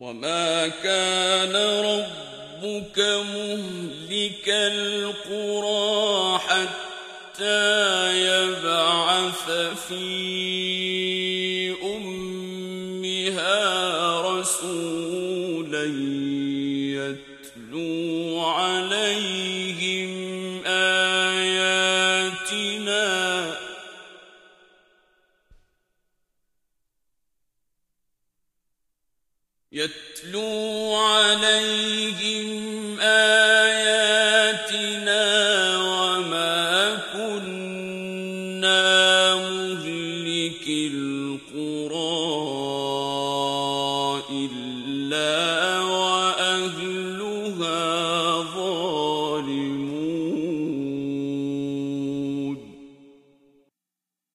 وما كان ربك مهلك القرى حتى يبعث في أمها رسولا يتلو عليهم آياتنا وما كنا مهلك القرى إلا